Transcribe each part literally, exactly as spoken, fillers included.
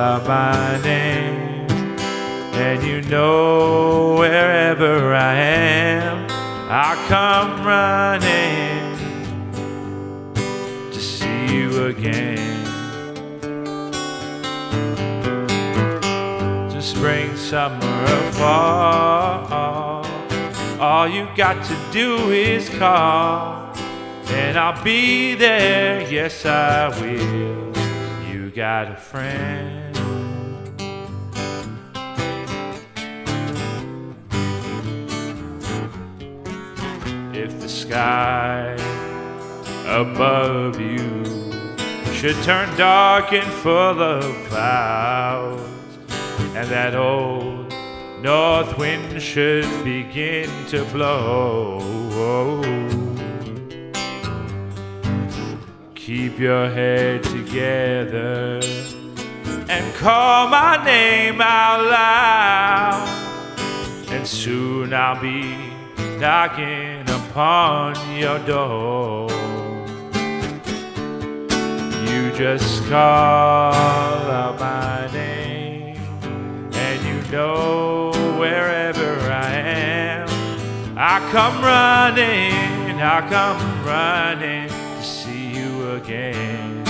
out my name, and you know wherever I am, I'll come running to see you again. To spring, summer, or fall, all you got to do is call, and I'll be there, yes I will. You got a friend. If the sky above you should turn dark and full of clouds, and that old north wind should begin to blow, keep your head together and call my name out loud, and soon I'll be knocking upon your door. You just call out my name, and you know wherever I am, I come running, I come running to see you again.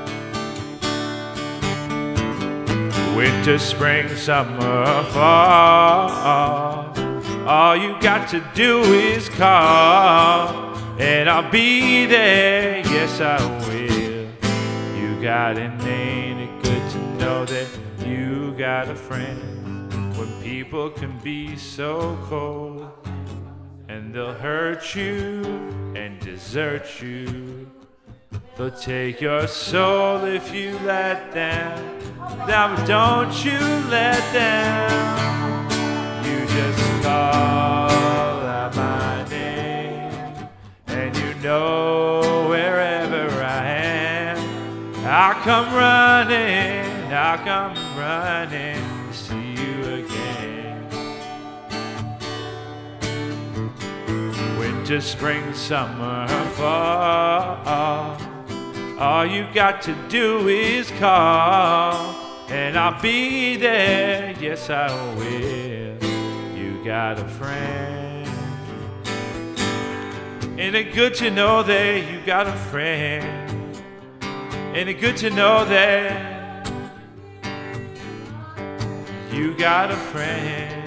Winter, spring, summer, fall, all you got to do is call, and I'll be there, yes I will. You got it, ain't it good to know that you got a friend? When people can be so cold, and they'll hurt you and desert you, they'll take your soul if you let them. Now don't you let them. You just call out my name, and you know wherever I am, I'll come running, I'll come running to see you again. Winter, spring, summer, fall, all you got to do is call, and I'll be there, yes I will. You got a friend. Ain't it good to know that you got a friend? Ain't it good to know that you got a friend?